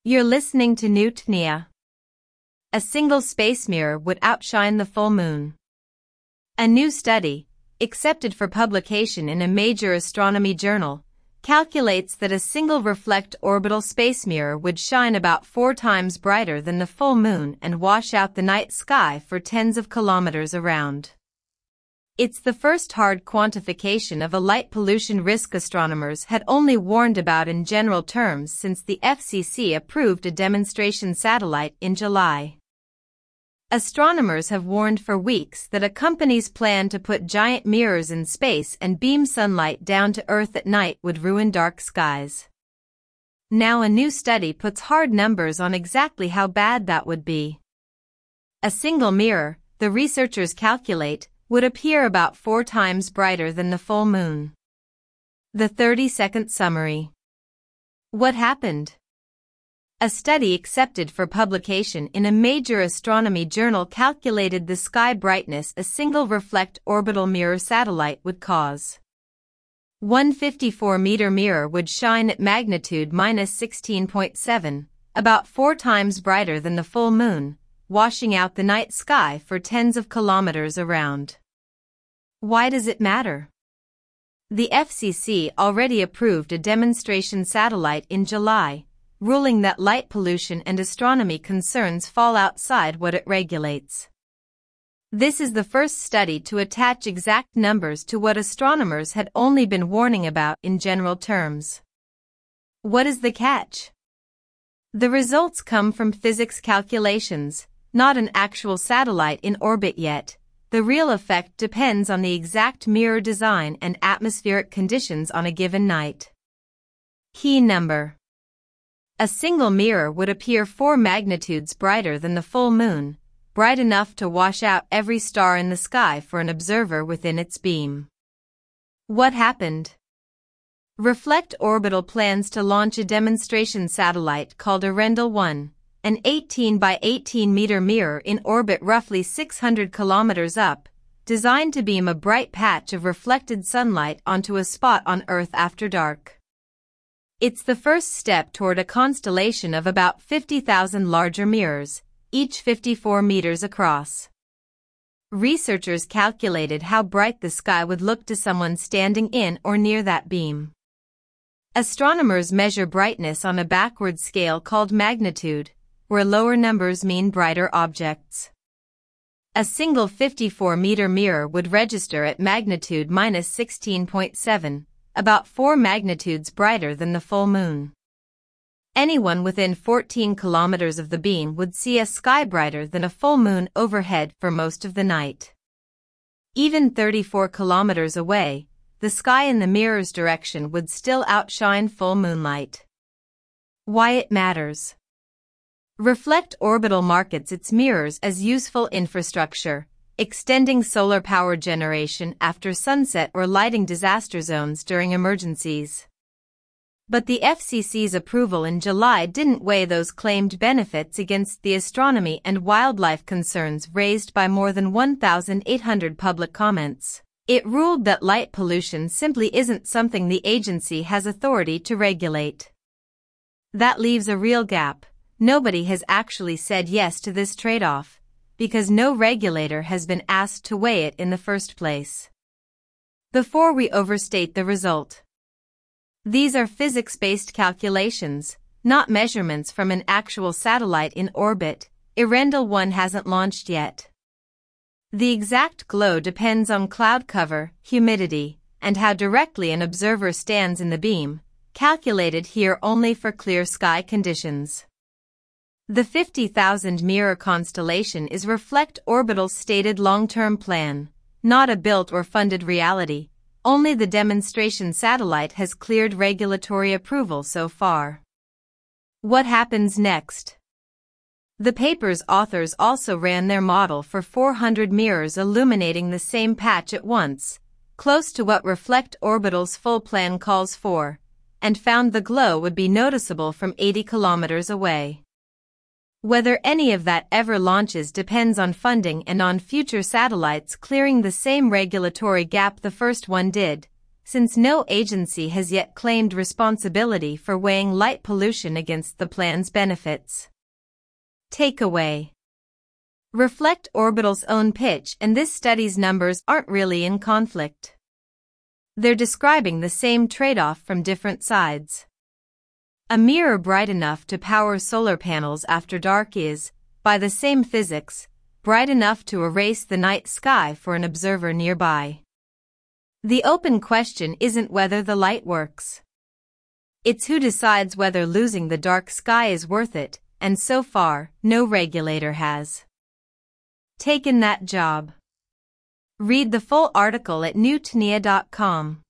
You're listening to Newtonia. A single space mirror would outshine the full moon. A new study, accepted for publication in a major astronomy journal, calculates that a single reflect orbital space mirror would shine about 4 times brighter than the full moon and wash out the night sky for tens of kilometers around. It's the first hard quantification of a light pollution risk astronomers had only warned about in general terms since the FCC approved a demonstration satellite in July. Astronomers have warned for weeks that a company's plan to put giant mirrors in space and beam sunlight down to Earth at night would ruin dark skies. Now a new study puts hard numbers on exactly how bad that would be. A single mirror, the researchers calculate, would appear about 4 times brighter than the full moon. The 30-second summary. What happened? A study accepted for publication in a major astronomy journal calculated the sky brightness a single reflect orbital mirror satellite would cause. One 54-meter mirror would shine at magnitude -16.7, about 4 times brighter than the full moon, washing out the night sky for tens of kilometers around. Why does it matter? The FCC already approved a demonstration satellite in July, ruling that light pollution and astronomy concerns fall outside what it regulates. This is the first study to attach exact numbers to what astronomers had only been warning about in general terms. What is the catch? The results come from physics calculations, not an actual satellite in orbit yet. The real effect depends on the exact mirror design and atmospheric conditions on a given night. Key number. A single mirror would appear 4 magnitudes brighter than the full moon, bright enough to wash out every star in the sky for an observer within its beam. What happened? Reflect Orbital plans to launch a demonstration satellite called Earendel-1, an 18 by 18 meter mirror in orbit roughly 600 kilometers up, designed to beam a bright patch of reflected sunlight onto a spot on Earth after dark. It's the first step toward a constellation of about 50,000 larger mirrors, each 54 meters across. Researchers calculated how bright the sky would look to someone standing in or near that beam. Astronomers measure brightness on a backward scale called magnitude, where lower numbers mean brighter objects. A single 54-meter mirror would register at magnitude -16.7, about 4 magnitudes brighter than the full moon. Anyone within 14 kilometers of the beam would see a sky brighter than a full moon overhead for most of the night. Even 34 kilometers away, the sky in the mirror's direction would still outshine full moonlight. Why it matters. Reflect Orbital markets its mirrors as useful infrastructure, extending solar power generation after sunset or lighting disaster zones during emergencies. But the FCC's approval in July didn't weigh those claimed benefits against the astronomy and wildlife concerns raised by more than 1,800 public comments. It ruled that light pollution simply isn't something the agency has authority to regulate. That leaves a real gap. Nobody has actually said yes to this trade-off, because no regulator has been asked to weigh it in the first place. Before we overstate the result. These are physics-based calculations, not measurements from an actual satellite in orbit. Earendel-1 hasn't launched yet. The exact glow depends on cloud cover, humidity, and how directly an observer stands in the beam, calculated here only for clear sky conditions. The 50,000 mirror constellation is Reflect Orbital's stated long-term plan, not a built or funded reality. Only the demonstration satellite has cleared regulatory approval so far. What happens next? The paper's authors also ran their model for 400 mirrors illuminating the same patch at once, close to what Reflect Orbital's full plan calls for, and found the glow would be noticeable from 80 kilometers away. Whether any of that ever launches depends on funding and on future satellites clearing the same regulatory gap the first one did. since no agency has yet claimed responsibility for weighing light pollution against the plan's benefits. Takeaway. Reflect Orbital's own pitch, and this study's numbers aren't really in conflict. They're describing the same trade-off from different sides. A mirror bright enough to power solar panels after dark is, by the same physics, bright enough to erase the night sky for an observer nearby. The open question isn't whether the light works. It's who decides whether losing the dark sky is worth it, and so far, no regulator has taken that job. Read the full article at newtnia.com.